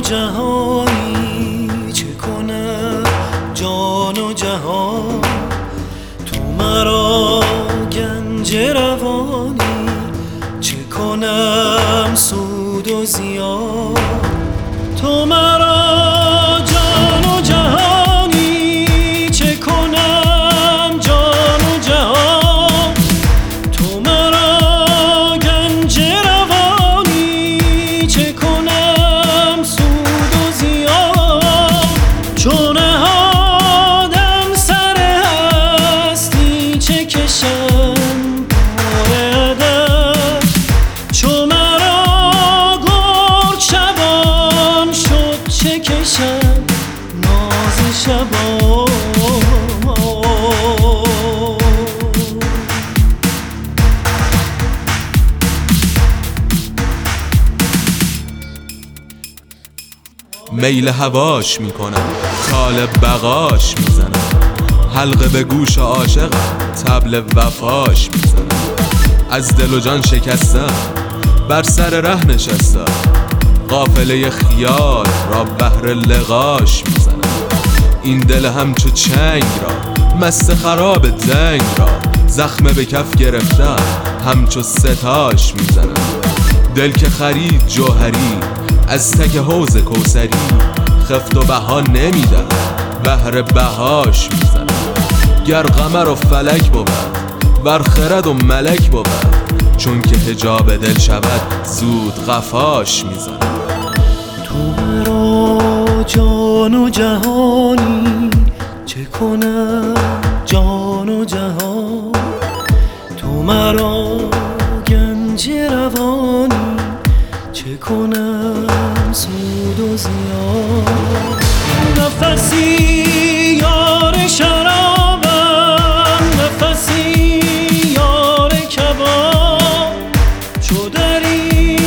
جهانی چه کنم جان و جهان، تو مرا گنج روانی چه کنم سود و زیان. تو مرا جان و جهانی چه کنم جان و جهان، تو مرا گنج روانی چه کنم سود و زیان. چون نهادم سر هستی چه کشم بار ادب، چو مرا گرگ شبان شد چه کشم ناز شبان. میل هواش میکنم، طالب بقاش میزنم، حلقه به گوش عاشقم، طبل وفاش میزنم. از دل و جان شکستم، بر سر ره نشستم، قافله خیال را بهر لقاش میزنم. این دل همچو چنگ را، مست خراب دنگ را، زخمه به کف گرفتم همچو ستاش میزنم. دل که خرید جوهری از تک حوض کوثری، خفت و بها نمیدم بهر بهاش میزنم. گر قمر و فلک بود ور خرد و ملک بود، چون که حجاب دل شود زود قفاش میزنم. تو مرا جان و جهانی چه کنم جان و جهان، تو مرا گنج روانی چه کنم سود و زیان. نفسی یار شرابم، نفسی یار کباب، چو دری